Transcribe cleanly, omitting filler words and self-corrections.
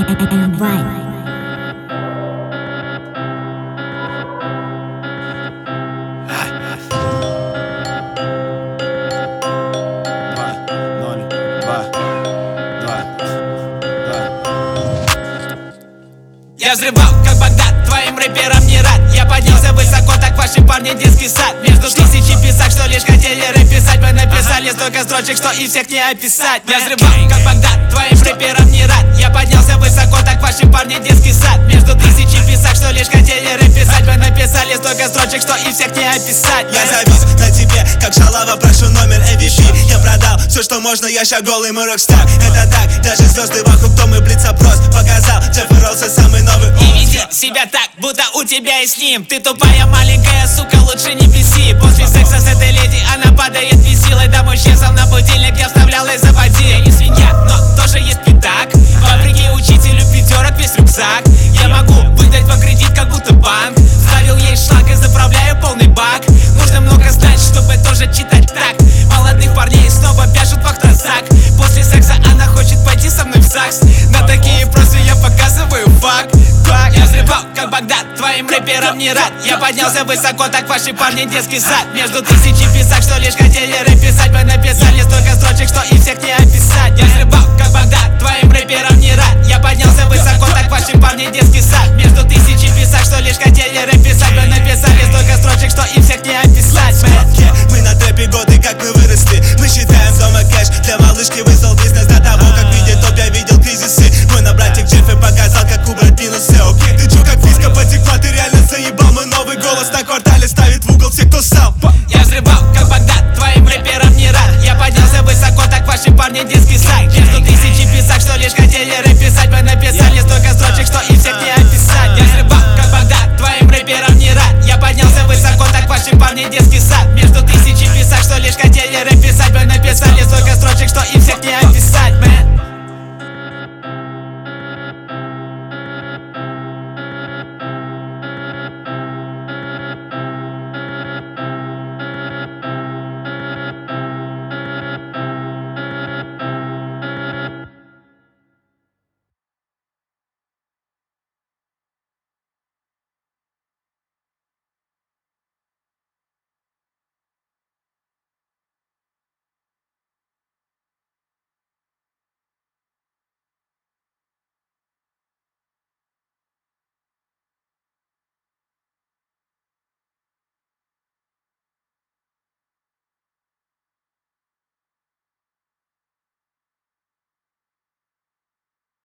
Я взрывал, как Багдад, твоим рэперам не рад. Я поднялся высоко, так ваши парни детский сад. Между тысячи писак, что лишь хотели рэп писать. Мы написали столько строчек, что и всех не описать. Я взрывал, как Багдад, твоим рэперам не рад. Я поднялся высоко, так ваши парни детский сад. Между тысячи писак, что лишь хотели рэп писать. Мы написали столько строчек, что и всех не описать. Я завис на тебе, как шалава, прошу номер MVP. Я продал все, что можно, я ща голый, мы рокстар. Это так, даже звезды вокруг, то мы блиц-опрос показал. Джефф Роуса самый новый. И веди себя так, будто у тебя и с ним. Ты тупая маленькая сука, лучше не беси. После секса с этой леди она падает без силы. Домой часом на будильник я вставлял и заводи. Я не свинья, но тоже есть пятак. Вопреки учителю пятерок весь рюкзак. Я могу выдать по кредит, как будто банк. Вставил ей шланг и заправляю полный бак. Нужно много знать, чтобы тоже читать так. Молодых парней снова вяжут в автозак. После секса она хочет пойти со мной в ЗАГС. На такие просьбы я показываю факт. Я взрывал, как Багдад, твоим рэперам не рад. Я поднялся высоко, так ваши парни детский сад. Между тысячи писак, что лишь хотели рэп писать. Мы написали столько строчек, что и всех не описать. Я взрывал, как Багдад, твоим рэперам не рад. Я поднялся высоко, так ваши парни детский сад. Между тысячи писак, что лишь хотели рэп писать. Мы написали столько строчек, что и всех не описать. Мы на трэпе годы, как мы выросли. Мы считаем дома кэш, для малышки вызвал бизнес. До того, как видеть топ, я видел кризисы. Мой на братик Джеффи показал, как убрать минусы. Окей, ты чё, как фиска потекла, ты реально заебал. Мой новый голос на квартале ставит в угол все, кто сам. Я взрывал, как Багдад, твоим рэперам не рад. Я поднялся высоко, так ваши парни детский сад. Между тысячи писак, что лишь хотели рэп писать. Мы написали столько строчек, что и всех не описать. Я взрывал, как Багдад, твоим рэперам не рад. Я поднялся высоко, так ваши парни детский сад. Между тысячи писак, что лишь хотели рэп писать. Мы написали столько строчек,